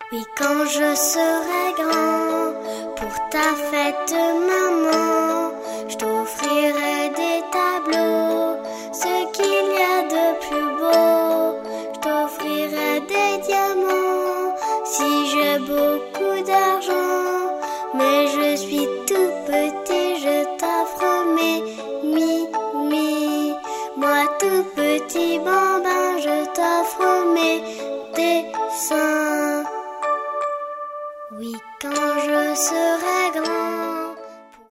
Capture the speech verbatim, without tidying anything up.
Oui, quand je serai grand, pour ta fête, maman, je t'offrirai des tableaux, ce qu'il y a de plus beau. Je t'offrirai des diamants, si j'ai beaucoup d'argent, mais je suis tout